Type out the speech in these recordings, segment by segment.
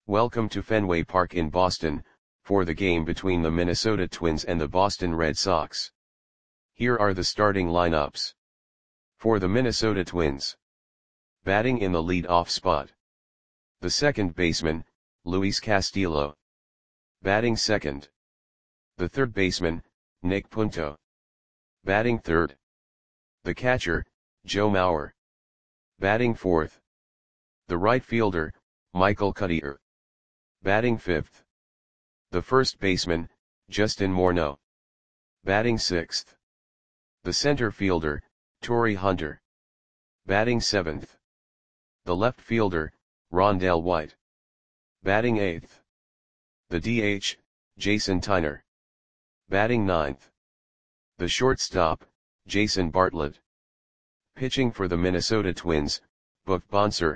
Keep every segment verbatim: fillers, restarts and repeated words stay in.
Welcome to Fenway Park in Boston, for the game between the Minnesota Twins and the Boston Red Sox. Here are the starting lineups. For the Minnesota Twins. Batting in the lead-off spot. The second baseman, Luis Castillo. Batting second. The third baseman, Nick Punto. Batting third. The catcher, Joe Mauer. Batting fourth. The right fielder, Michael Cuddyer. Batting fifth. The first baseman, Justin Morneau. Batting sixth. The center fielder, Torii Hunter. Batting seventh. The left fielder, Rondell White. Batting eighth. The D H, Jason Tyner. Batting ninth. The shortstop, Jason Bartlett. Pitching for the Minnesota Twins, Buck Bonser.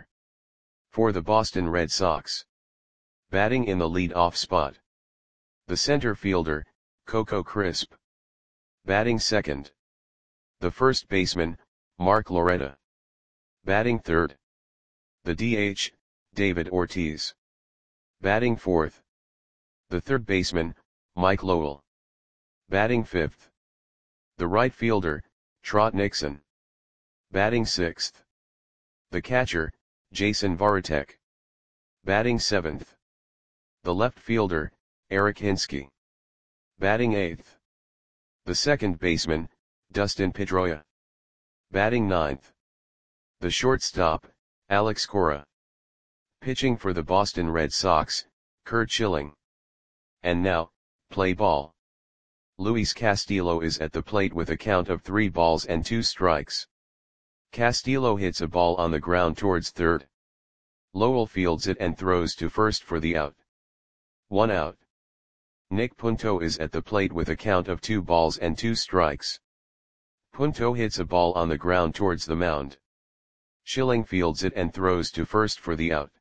For the Boston Red Sox. Batting in the lead-off spot. The center fielder, Coco Crisp. Batting second. The first baseman, Mark Loretta. Batting third. The D H, David Ortiz. Batting fourth. The third baseman, Mike Lowell. Batting fifth. The right fielder, Trot Nixon. Batting sixth. The catcher, Jason Varitek. Batting seventh. The left fielder, Eric Hinske. Batting eighth. The second baseman, Dustin Pedroia. Batting ninth. The shortstop, Alex Cora. Pitching for the Boston Red Sox, Curt Schilling. And now, play ball. Luis Castillo is at the plate with a count of three balls and two strikes. Castillo hits a ball on the ground towards third. Lowell fields it and throws to first for the out. One out. Nick Punto is at the plate with a count of two balls and two strikes. Punto hits a ball on the ground towards the mound. Schilling fields it and throws to first for the out.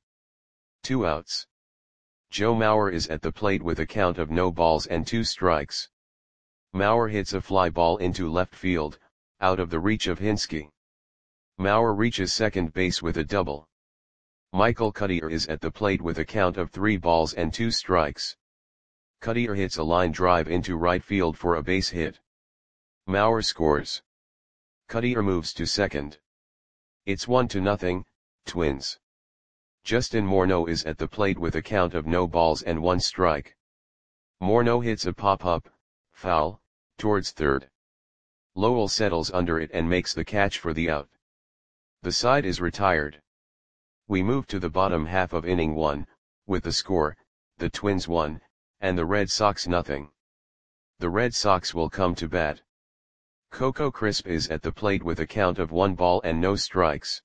Two outs. Joe Mauer is at the plate with a count of no balls and two strikes. Mauer hits a fly ball into left field, out of the reach of Hinske. Mauer reaches second base with a double. Michael Cuddyer is at the plate with a count of three balls and two strikes. Cuddyer hits a line drive into right field for a base hit. Mauer scores. Cuddyer moves to second. It's one to nothing, Twins. Justin Morneau is at the plate with a count of no balls and one strike. Morneau hits a pop-up, foul, towards third. Lowell settles under it and makes the catch for the out. The side is retired. We move to the bottom half of inning one, with the score, the Twins one, and the Red Sox nothing. The Red Sox will come to bat. Coco Crisp is at the plate with a count of one ball and no strikes.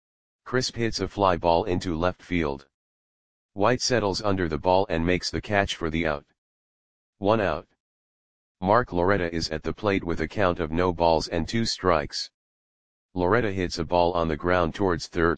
Crisp hits a fly ball into left field. White settles under the ball and makes the catch for the out. One out. Mark Loretta is at the plate with a count of no balls and two strikes. Loretta hits a ball on the ground towards third.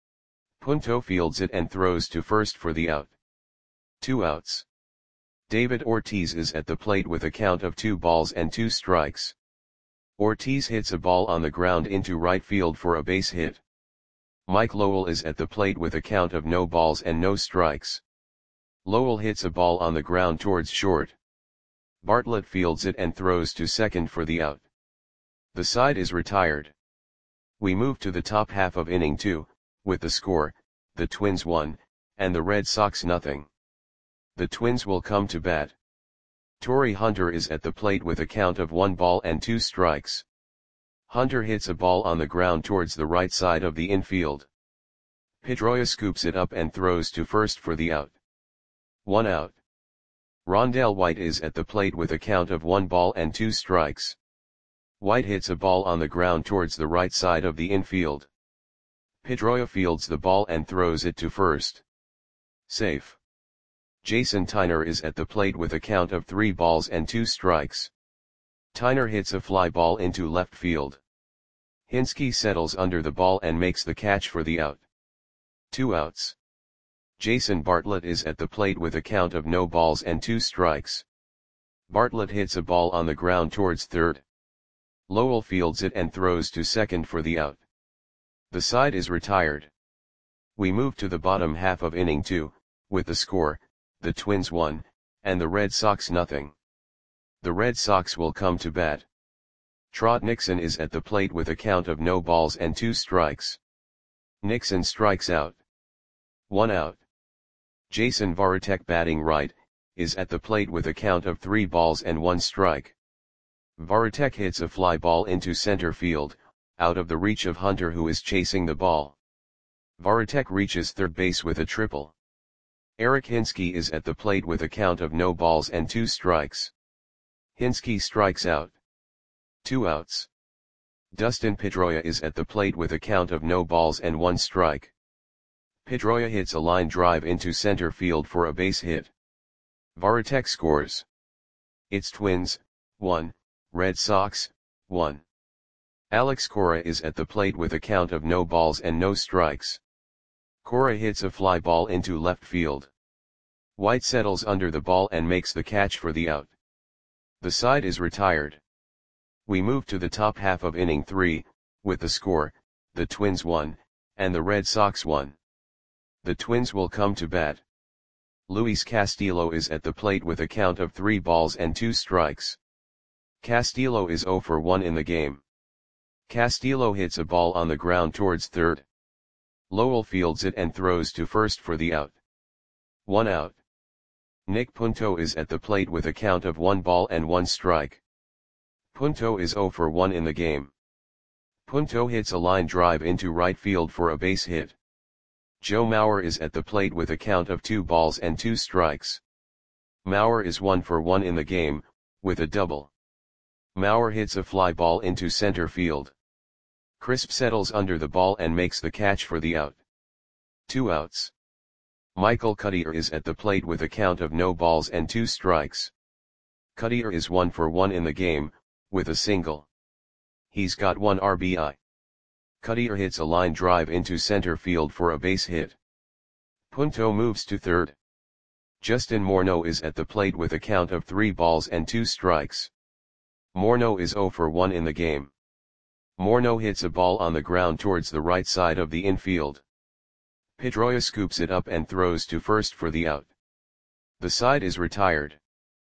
Punto fields it and throws to first for the out. Two outs. David Ortiz is at the plate with a count of two balls and two strikes. Ortiz hits a ball on the ground into right field for a base hit. Mike Lowell is at the plate with a count of no balls and no strikes. Lowell hits a ball on the ground towards short. Bartlett fields it and throws to second for the out. The side is retired. We move to the top half of inning two, with the score, the Twins one, and the Red Sox nothing. The Twins will come to bat. Torii Hunter is at the plate with a count of one ball and two strikes. Hunter hits a ball on the ground towards the right side of the infield. Pedroia scoops it up and throws to first for the out. One out. Rondell White is at the plate with a count of one ball and two strikes. White hits a ball on the ground towards the right side of the infield. Pedroia fields the ball and throws it to first. Safe. Jason Tyner is at the plate with a count of three balls and two strikes. Tyner hits a fly ball into left field. Hinske settles under the ball and makes the catch for the out. Two outs. Jason Bartlett is at the plate with a count of no balls and two strikes. Bartlett hits a ball on the ground towards third. Lowell fields it and throws to second for the out. The side is retired. We move to the bottom half of inning two, with the score, the Twins one, and the Red Sox nothing. The Red Sox will come to bat. Trot Nixon is at the plate with a count of no balls and two strikes. Nixon strikes out. One out. Jason Varitek, batting right, is at the plate with a count of three balls and one strike. Varitek hits a fly ball into center field, out of the reach of Hunter, who is chasing the ball. Varitek reaches third base with a triple. Eric Hinske is at the plate with a count of no balls and two strikes. Hinske strikes out. Two outs. Dustin Pedroia is at the plate with a count of no balls and one strike. Pedroia hits a line drive into center field for a base hit. Varitek scores. It's Twins, one, Red Sox, one. Alex Cora is at the plate with a count of no balls and no strikes. Cora hits a fly ball into left field. White settles under the ball and makes the catch for the out. The side is retired. We move to the top half of inning three, with the score, the Twins one, and the Red Sox one. The Twins will come to bat. Luis Castillo is at the plate with a count of three balls and two strikes. Castillo is zero for one in the game. Castillo hits a ball on the ground towards third. Lowell fields it and throws to first for the out. One out. Nick Punto is at the plate with a count of one ball and one strike. Punto is zero for one in the game. Punto hits a line drive into right field for a base hit. Joe Mauer is at the plate with a count of two balls and two strikes. Mauer is one for one in the game, with a double. Mauer hits a fly ball into center field. Crisp settles under the ball and makes the catch for the out. Two outs. Michael Cuddyer is at the plate with a count of no balls and two strikes. Cuddyer is one for one in the game, with a single. He's got one R B I. Cuddyer hits a line drive into center field for a base hit. Punto moves to third. Justin Morneau is at the plate with a count of three balls and two strikes. Morneau is zero for one in the game. Morneau hits a ball on the ground towards the right side of the infield. Pedroia scoops it up and throws to first for the out. The side is retired.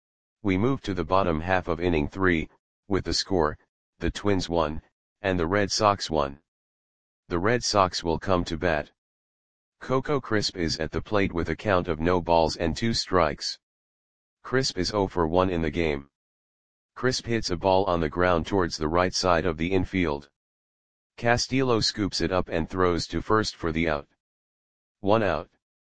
We move to the bottom half of inning three, with the score, the Twins one, and the Red Sox one. The Red Sox will come to bat. Coco Crisp is at the plate with a count of no balls and two strikes. Crisp is zero for one in the game. Crisp hits a ball on the ground towards the right side of the infield. Castillo scoops it up and throws to first for the out. One out.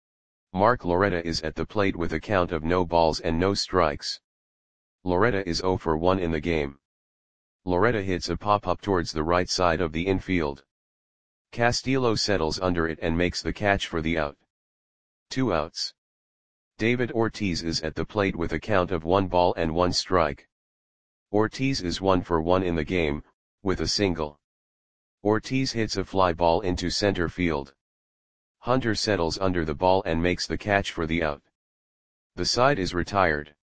Mark Loretta is at the plate with a count of no balls and no strikes. Loretta is zero for one in the game. Loretta hits a pop-up towards the right side of the infield. Castillo settles under it and makes the catch for the out. Two outs. David Ortiz is at the plate with a count of one ball and one strike. Ortiz is one for one in the game, with a single. Ortiz hits a fly ball into center field. Hunter settles under the ball and makes the catch for the out. The side is retired.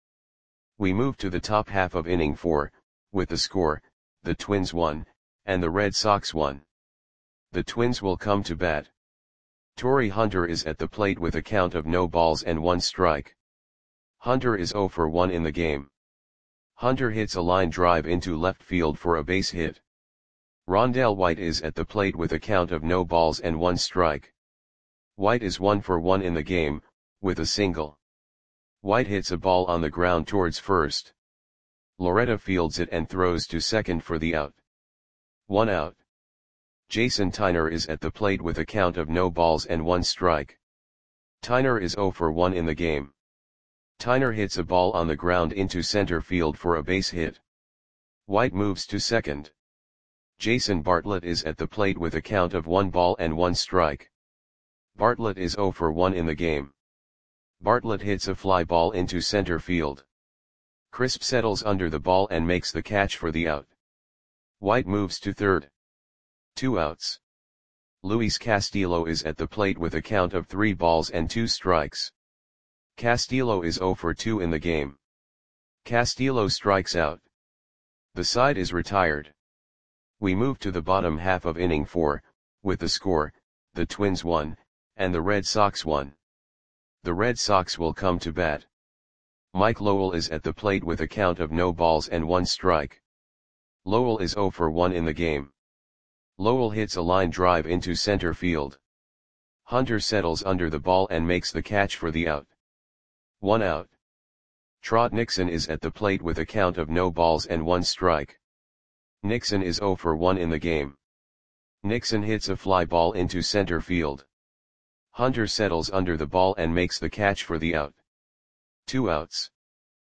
We move to the top half of inning four, with the score, the Twins one, and the Red Sox one. The Twins will come to bat. Torrey Hunter is at the plate with a count of no balls and one strike. Hunter is zero for one in the game. Hunter hits a line drive into left field for a base hit. Rondell White is at the plate with a count of no balls and one strike. White is one for one in the game, with a single. White hits a ball on the ground towards first. Loretta fields it and throws to second for the out. One out. Jason Tyner is at the plate with a count of no balls and one strike. Tyner is zero for one in the game. Tyner hits a ball on the ground into center field for a base hit. White moves to second. Jason Bartlett is at the plate with a count of one ball and one strike. Bartlett is zero for one in the game. Bartlett hits a fly ball into center field. Crisp settles under the ball and makes the catch for the out. White moves to third. Two outs. Luis Castillo is at the plate with a count of three balls and two strikes. Castillo is zero for two in the game. Castillo strikes out. The side is retired. We move to the bottom half of inning four, with the score, the Twins one, and the Red Sox one. The Red Sox will come to bat. Mike Lowell is at the plate with a count of no balls and one strike. Lowell is zero for one in the game. Lowell hits a line drive into center field. Hunter settles under the ball and makes the catch for the out. One out. Trot Nixon is at the plate with a count of no balls and one strike. Nixon is zero for one in the game. Nixon hits a fly ball into center field. Hunter settles under the ball and makes the catch for the out. Two outs.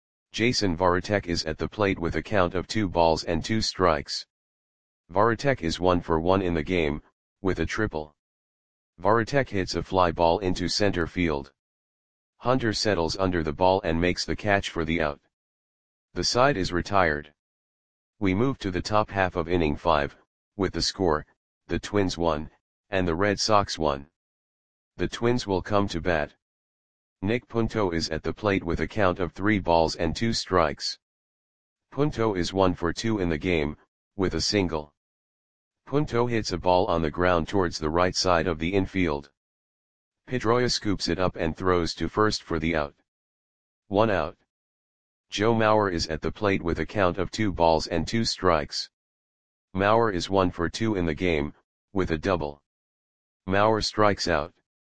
Jason Varitek is at the plate with a count of two balls and two strikes. Varitek is one for one in the game, with a triple. Varitek hits a fly ball into center field. Hunter settles under the ball and makes the catch for the out. The side is retired. We move to the top half of inning five, with the score, the Twins won, and the Red Sox won. The Twins will come to bat. Nick Punto is at the plate with a count of three balls and two strikes. Punto is one for two in the game, with a single. Punto hits a ball on the ground towards the right side of the infield. Pedroia scoops it up and throws to first for the out. One out. Joe Mauer is at the plate with a count of two balls and two strikes. Mauer is one for two in the game, with a double. Mauer strikes out.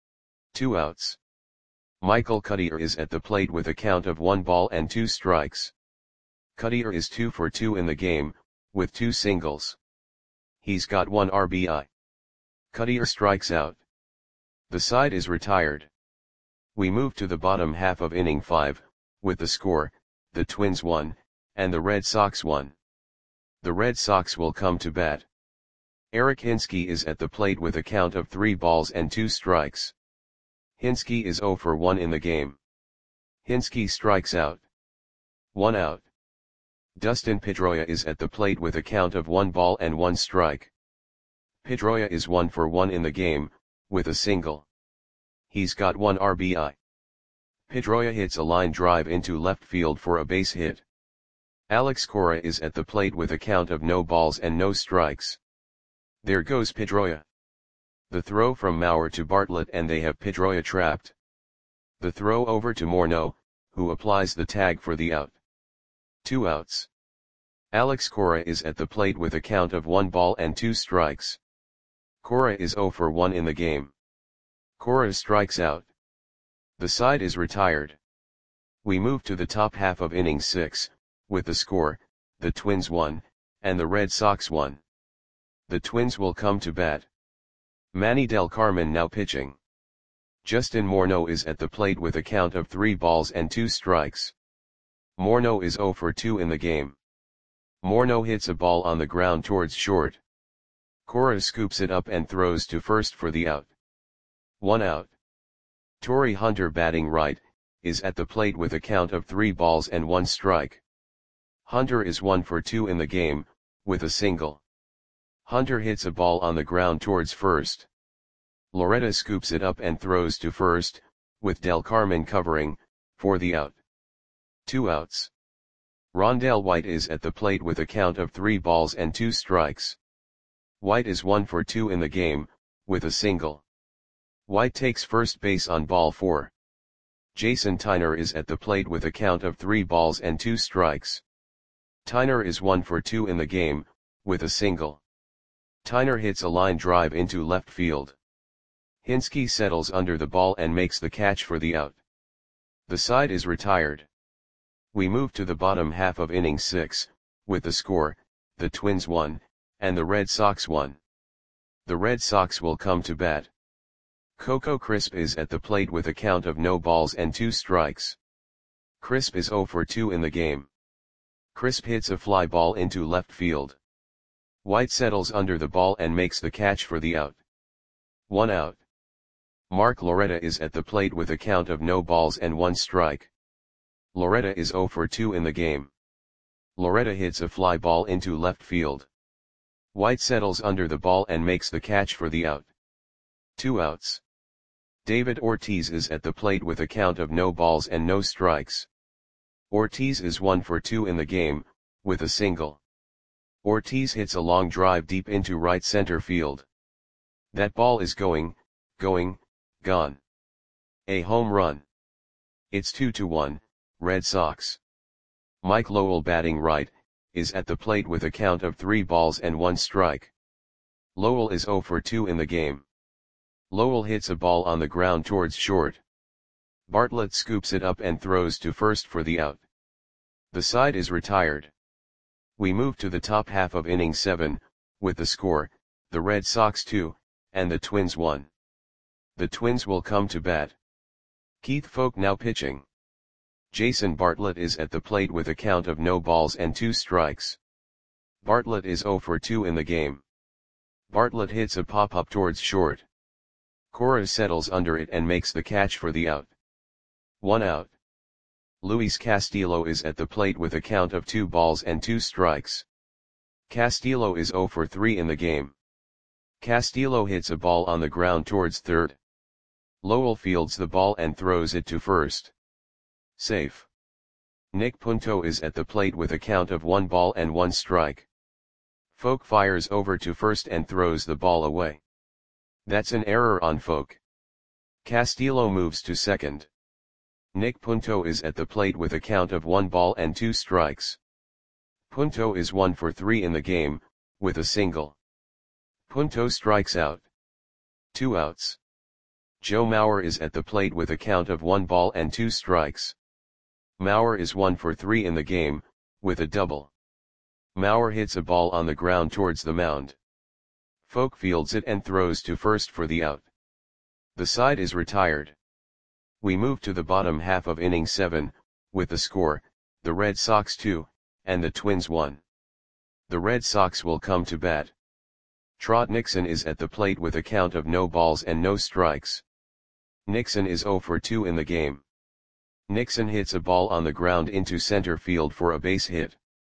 Two outs. Michael Cuddyer is at the plate with a count of one ball and two strikes. Cuddyer is two for two in the game, with two singles. He's got one R B I. Cuddyer strikes out. The side is retired. We move to the bottom half of inning five, with the score, the Twins won, and the Red Sox won. The Red Sox will come to bat. Eric Hinske is at the plate with a count of three balls and two strikes. Hinske is zero for one in the game. Hinske strikes out. One out. Dustin Pedroia is at the plate with a count of one ball and one strike. Pedroia is one for one in the game, with a single. He's got one R B I. Pedroia hits a line drive into left field for a base hit. Alex Cora is at the plate with a count of no balls and no strikes. There goes Pedroia. The throw from Mauer to Bartlett and they have Pedroia trapped. The throw over to Morneau, who applies the tag for the out. Two outs. Alex Cora is at the plate with a count of one ball and two strikes. Cora is zero for one in the game. Cora strikes out. The side is retired. We move to the top half of inning six, with the score, the Twins won, and the Red Sox won. The Twins will come to bat. Manny Del Carmen now pitching. Justin Morneau is at the plate with a count of three balls and two strikes. Morneau is zero for two in the game. Morneau hits a ball on the ground towards short. Cora scoops it up and throws to first for the out. One out. Torrey Hunter batting right, is at the plate with a count of three balls and one strike. Hunter is one for two in the game, with a single. Hunter hits a ball on the ground towards first. Loretta scoops it up and throws to first, with Del Carmen covering, for the out. Two outs. Rondell White is at the plate with a count of three balls and two strikes. White is one for two in the game, with a single. White takes first base on ball four. Jason Tyner is at the plate with a count of three balls and two strikes. Tyner is one for two in the game, with a single. Tyner hits a line drive into left field. Hinske settles under the ball and makes the catch for the out. The side is retired. We move to the bottom half of inning six, with the score, the Twins won, and the Red Sox won. The Red Sox will come to bat. Coco Crisp is at the plate with a count of no balls and two strikes. Crisp is zero for two in the game. Crisp hits a fly ball into left field. White settles under the ball and makes the catch for the out. One out. Mark Loretta is at the plate with a count of no balls and one strike. Loretta is zero for two in the game. Loretta hits a fly ball into left field. White settles under the ball and makes the catch for the out. Two outs. David Ortiz is at the plate with a count of no balls and no strikes. Ortiz is one for two in the game, with a single. Ortiz hits a long drive deep into right center field. That ball is going, going, gone. A home run. It's two to one, Red Sox. Mike Lowell batting right, is at the plate with a count of three balls and one strike. Lowell is oh for two in the game. Lowell hits a ball on the ground towards short. Bartlett scoops it up and throws to first for the out. The side is retired. We move to the top half of inning seven, with the score, the Red Sox two, and the Twins one. The Twins will come to bat. Keith Foulke now pitching. Jason Bartlett is at the plate with a count of no balls and two strikes. Bartlett is oh for two in the game. Bartlett hits a pop-up towards short. Cora settles under it and makes the catch for the out. One out. Luis Castillo is at the plate with a count of two balls and two strikes. Castillo is oh for three in the game. Castillo hits a ball on the ground towards third. Lowell fields the ball and throws it to first. Safe. Nick Punto is at the plate with a count of one ball and one strike. Foulke fires over to first and throws the ball away. That's an error on Foulke. Castillo moves to second. Nick Punto is at the plate with a count of one ball and two strikes. Punto is one for three in the game, with a single. Punto strikes out. Two outs. Joe Mauer is at the plate with a count of one ball and two strikes. Mauer is one for three in the game, with a double. Mauer hits a ball on the ground towards the mound. Foulke fields it and throws to first for the out. The side is retired. We move to the bottom half of inning seven, with the score, the Red Sox two, and the Twins one. The Red Sox will come to bat. Trot Nixon is at the plate with a count of no balls and no strikes. Nixon is oh for two in the game. Nixon hits a ball on the ground into center field for a base hit.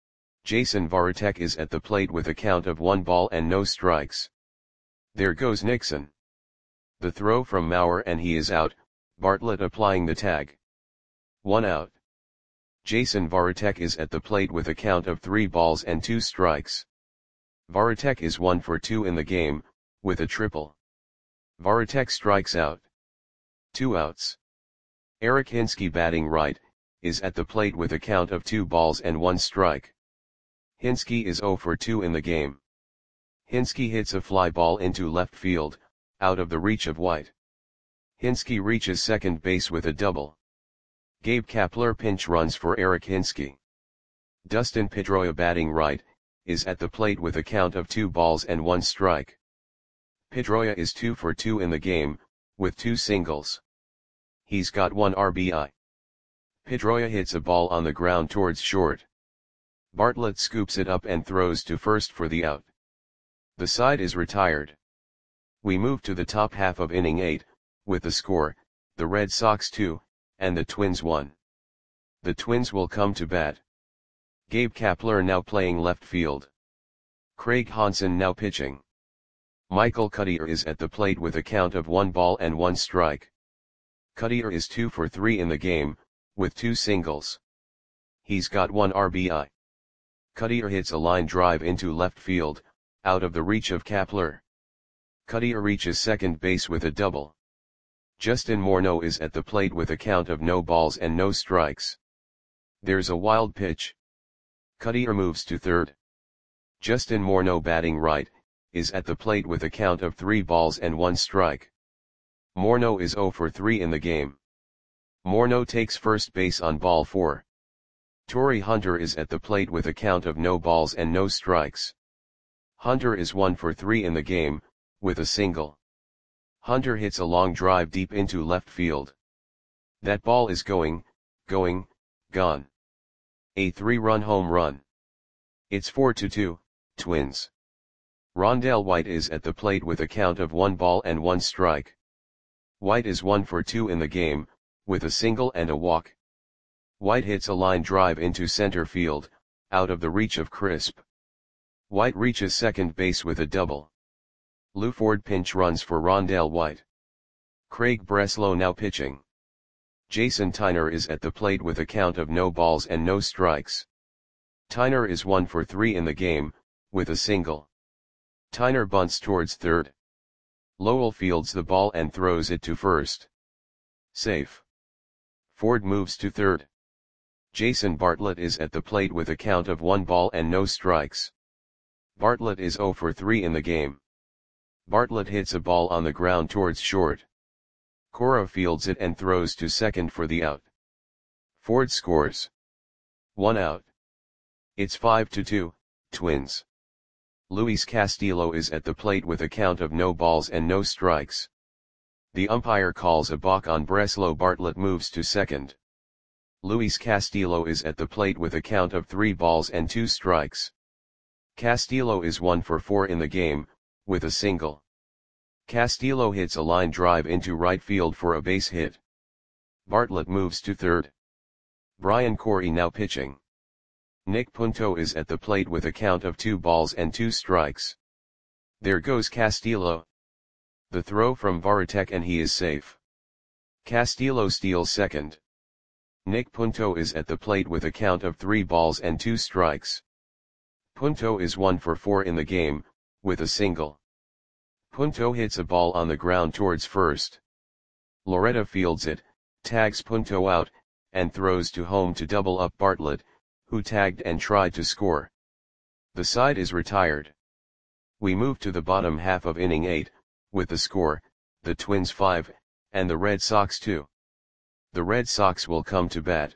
Jason Varitek is at the plate with a count of one ball and no strikes. There goes Nixon. The throw from Mauer and he is out, Bartlett applying the tag. One out. Jason Varitek is at the plate with a count of three balls and two strikes. Varitek is one for two in the game, with a triple. Varitek strikes out. Two outs. Eric Hinske batting right, is at the plate with a count of two balls and one strike. Hinske is oh for two in the game. Hinske hits a fly ball into left field, out of the reach of White. Hinske reaches second base with a double. Gabe Kapler pinch runs for Eric Hinske. Dustin Pedroia batting right, is at the plate with a count of two balls and one strike. Pedroia is two for two in the game, with two singles. He's got one R B I. Pedroia hits a ball on the ground towards short. Bartlett scoops it up and throws to first for the out. The side is retired. We move to the top half of inning eight, with the score, the Red Sox two, and the Twins one. The Twins will come to bat. Gabe Kapler now playing left field. Craig Hansen now pitching. Michael Cuddyer is at the plate with a count of one ball and one strike. Cuddyer is two for three in the game, with two singles. He's got one R B I. Cuddyer hits a line drive into left field, out of the reach of Kapler. Cuddyer reaches second base with a double. Justin Morneau is at the plate with a count of no balls and no strikes. There's a wild pitch. Cuddyer moves to third. Justin Morneau batting right, is at the plate with a count of three balls and one strike. Morneau is oh for three in the game. Morneau takes first base on ball four. Torrey Hunter is at the plate with a count of no balls and no strikes. Hunter is one for three in the game, with a single. Hunter hits a long drive deep into left field. That ball is going, going, gone. A three-run home run. It's four to two, Twins. Rondell White is at the plate with a count of one ball and one strike. White is one for two in the game, with a single and a walk. White hits a line drive into center field, out of the reach of Crisp. White reaches second base with a double. Lou Ford pinch runs for Rondell White. Craig Breslow now pitching. Jason Tyner is at the plate with a count of no balls and no strikes. Tyner is one for three in the game, with a single. Tyner bunts towards third. Lowell fields the ball and throws it to first. Safe. Ford moves to third. Jason Bartlett is at the plate with a count of one ball and no strikes. Bartlett is zero for three in the game. Bartlett hits a ball on the ground towards short. Cora fields it and throws to second for the out. Ford scores. One out. It's five to two, Twins. Luis Castillo is at the plate with a count of no balls and no strikes. The umpire calls a balk on Breslow. Bartlett moves to second. Luis Castillo is at the plate with a count of three balls and two strikes. Castillo is one for four in the game, with a single. Castillo hits a line drive into right field for a base hit. Bartlett moves to third. Brian Corey now pitching. Nick Punto is at the plate with a count of two balls and two strikes. There goes Castillo. The throw from Varitek and he is safe. Castillo steals second. Nick Punto is at the plate with a count of three balls and two strikes. Punto is one for four in the game, with a single. Punto hits a ball on the ground towards first. Loretta fields it, tags Punto out, and throws to home to double up Bartlett, who tagged and tried to score. The side is retired. We move to the bottom half of inning eight, with the score, the Twins five, and the Red Sox two. The Red Sox will come to bat.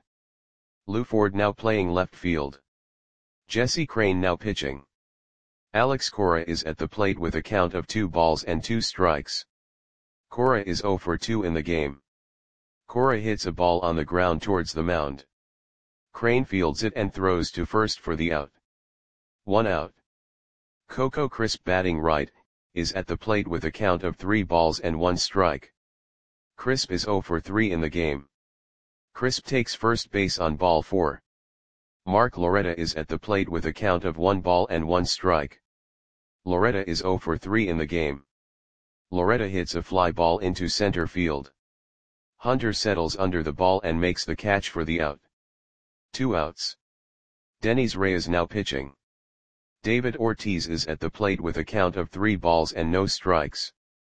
Lou Ford now playing left field. Jesse Crain now pitching. Alex Cora is at the plate with a count of two balls and two strikes. Cora is zero for two in the game. Cora hits a ball on the ground towards the mound. Crain fields it and throws to first for the out. One out. Coco Crisp batting right, is at the plate with a count of three balls and one strike. Crisp is zero for three in the game. Crisp takes first base on ball four. Mark Loretta is at the plate with a count of one ball and one strike. Loretta is zero for three in the game. Loretta hits a fly ball into center field. Hunter settles under the ball and makes the catch for the out. Two outs. Denys Reyes now pitching. David Ortiz is at the plate with a count of three balls and no strikes.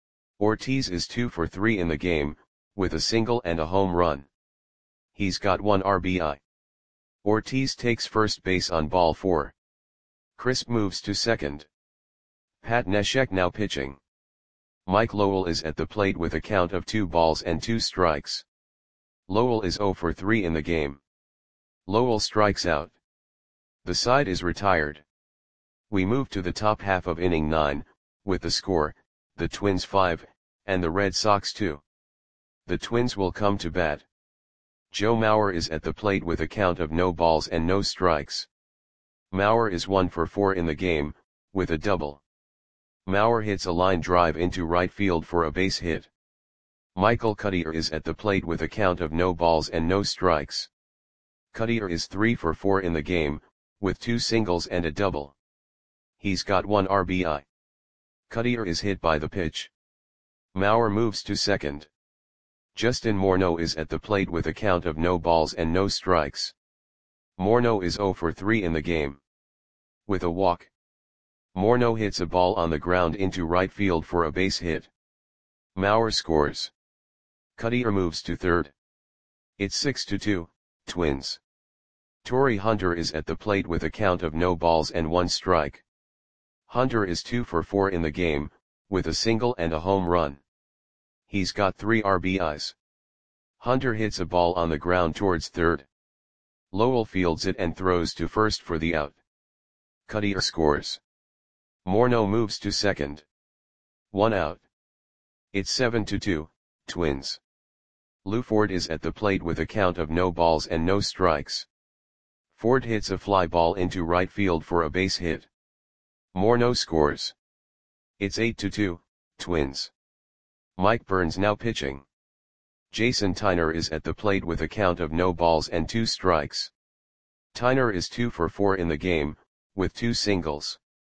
Ortiz is two for three in the game, with a single and a home run. He's got one R B I. Ortiz takes first base on ball four. Crisp moves to second. Pat Neshek now pitching. Mike Lowell is at the plate with a count of two balls and two strikes. Lowell is zero for three in the game. Lowell strikes out. The side is retired. We move to the top half of inning nine, with the score, the Twins five, and the Red Sox two. The Twins will come to bat. Joe Mauer is at the plate with a count of no balls and no strikes. Mauer is one for four in the game, with a double. Mauer hits a line drive into right field for a base hit. Michael Cuddyer is at the plate with a count of no balls and no strikes. Cuddyer is three for four in the game, with two singles and a double. He's got one R B I. Cuddyer is hit by the pitch. Mauer moves to second. Justin Morneau is at the plate with a count of no balls and no strikes. Morneau is zero for three in the game. With a walk. Morneau hits a ball on the ground into right field for a base hit. Mauer scores. Cuddyer moves to third. It's six to two, Twins. Torrey Hunter is at the plate with a count of no balls and one strike. Hunter is two for four in the game, with a single and a home run. He's got three R B Is. Hunter hits a ball on the ground towards third. Lowell fields it and throws to first for the out. Cuddyer scores. Morneau moves to second. One out. It's seven to two, Twins. Lou Ford is at the plate with a count of no balls and no strikes. Ford hits a fly ball into right field for a base hit. Morneau scores. It's eight to two, Twins. Mike Burns now pitching. Jason Tyner is at the plate with a count of no balls and two strikes. Tyner is two for four in the game, with two singles.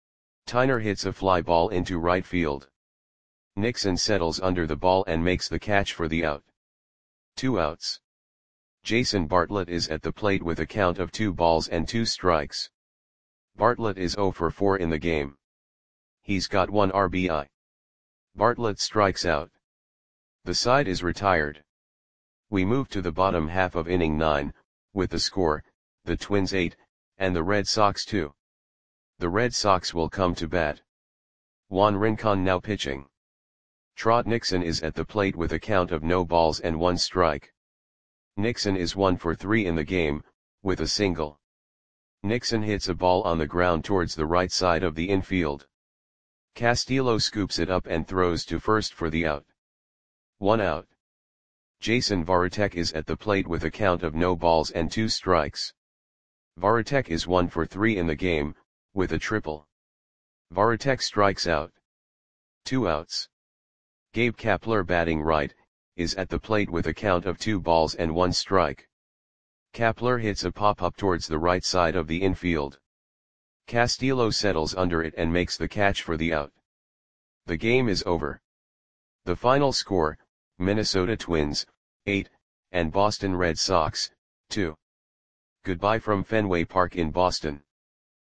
Tyner hits a fly ball into right field. Nixon settles under the ball and makes the catch for the out. Two outs. Jason Bartlett is at the plate with a count of two balls and two strikes. Bartlett is zero for four in the game. He's got one R B I. Bartlett strikes out. The side is retired. We move to the bottom half of inning nine, with the score, the Twins eight, and the Red Sox two. The Red Sox will come to bat. Juan Rincon now pitching. Trot Nixon is at the plate with a count of no balls and one strike. Nixon is one for three in the game, with a single. Nixon hits a ball on the ground towards the right side of the infield. Castillo scoops it up and throws to first for the out. One out. Jason Varitek is at the plate with a count of no balls and two strikes. Varitek is one for three in the game, with a triple. Varitek strikes out. Two outs. Gabe Kapler, batting right, is at the plate with a count of two balls and one strike. Kapler hits a pop-up towards the right side of the infield. Castillo settles under it and makes the catch for the out. The game is over. The final score, Minnesota Twins, eight, and Boston Red Sox, two. Goodbye from Fenway Park in Boston.